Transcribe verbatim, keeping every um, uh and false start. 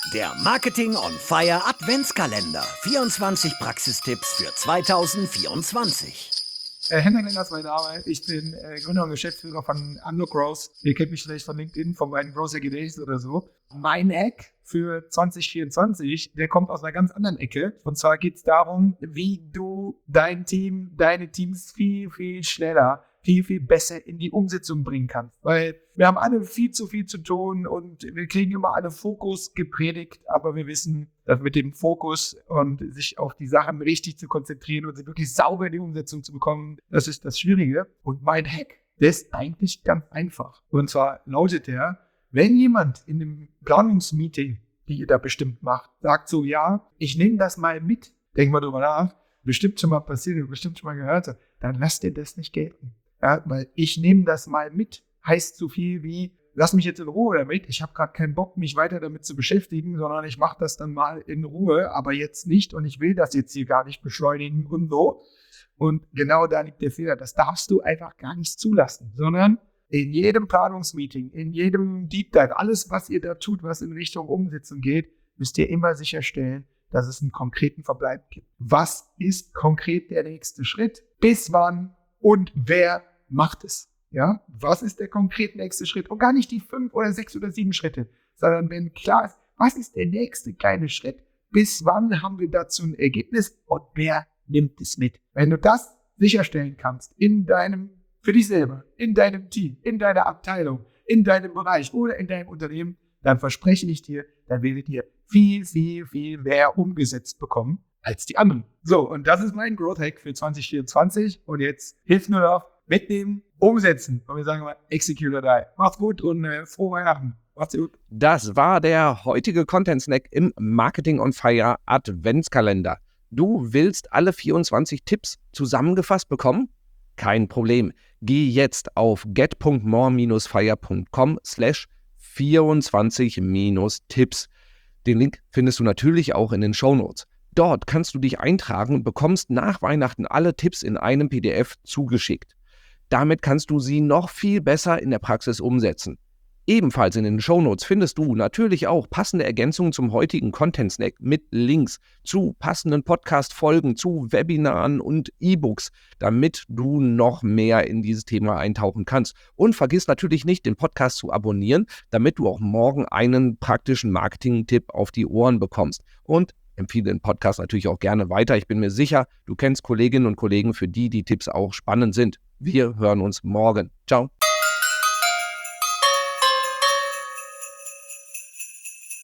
Der Marketing on Fire Adventskalender. vierundzwanzig Praxistipps für zweitausendvierundzwanzig. Äh, Henrik Lennart ist mein Name. Ich bin äh, Gründer und Geschäftsführer von Unlock Growth. Ihr kennt mich vielleicht von LinkedIn, von meinen Growth Days oder so. Mein Hack für zwanzig vierundzwanzig, der kommt aus einer ganz anderen Ecke. Und zwar geht es darum, wie du dein Team, deine Teams viel, viel schneller, viel, viel besser in die Umsetzung bringen kannst. Weil wir haben alle viel zu viel zu tun und wir kriegen immer alle Fokus gepredigt, aber wir wissen, dass mit dem Fokus und sich auf die Sachen richtig zu konzentrieren und sie wirklich sauber in die Umsetzung zu bekommen, das ist das Schwierige. Und mein Hack, der ist eigentlich ganz einfach. Und zwar lautet der: Wenn jemand in einem Planungsmeeting, die ihr da bestimmt macht, sagt so, ja, ich nehme das mal mit, denk mal drüber nach, bestimmt schon mal passiert, bestimmt schon mal gehört, dann lasst ihr das nicht gelten. Ja, weil ich nehme das mal mit, heißt so viel wie, lass mich jetzt in Ruhe damit, ich habe gerade keinen Bock, mich weiter damit zu beschäftigen, sondern ich mache das dann mal in Ruhe, aber jetzt nicht und ich will das jetzt hier gar nicht beschleunigen und so. Und genau da liegt der Fehler, das darfst du einfach gar nicht zulassen, sondern in jedem Planungsmeeting, in jedem Deep Dive, alles, was ihr da tut, was in Richtung Umsetzung geht, müsst ihr immer sicherstellen, dass es einen konkreten Verbleib gibt. Was ist konkret der nächste Schritt? Bis wann und wer macht es? Ja, was ist der konkret nächste Schritt? Und gar nicht die fünf oder sechs oder sieben Schritte, sondern wenn klar ist, was ist der nächste kleine Schritt? Bis wann haben wir dazu ein Ergebnis und wer nimmt es mit? Wenn du das sicherstellen kannst in deinem, für dich selber, in deinem Team, in deiner Abteilung, in deinem Bereich oder in deinem Unternehmen, dann verspreche ich dir, dann werdet ihr viel, viel, viel mehr umgesetzt bekommen als die anderen. So, und das ist mein Growth Hack für zwanzig vierundzwanzig. Und jetzt hilft nur noch mitnehmen, umsetzen. Und wir sagen mal, execute or die. Macht's gut und äh, frohe Weihnachten. Macht's gut. Das war der heutige Content Snack im Marketing on Fire Adventskalender. Du willst alle vierundzwanzig Tipps zusammengefasst bekommen? Kein Problem. Geh jetzt auf get.more-fire.com slash 24-Tipps. Den Link findest du natürlich auch in den Shownotes. Dort kannst du dich eintragen und bekommst nach Weihnachten alle Tipps in einem P D F zugeschickt. Damit kannst du sie noch viel besser in der Praxis umsetzen. Ebenfalls in den Shownotes findest du natürlich auch passende Ergänzungen zum heutigen Content Snack mit Links zu passenden Podcast-Folgen, zu Webinaren und E-Books, damit du noch mehr in dieses Thema eintauchen kannst. Und vergiss natürlich nicht, den Podcast zu abonnieren, damit du auch morgen einen praktischen Marketing-Tipp auf die Ohren bekommst. Und empfehle den Podcast natürlich auch gerne weiter. Ich bin mir sicher, du kennst Kolleginnen und Kollegen, für die die Tipps auch spannend sind. Wir hören uns morgen. Ciao.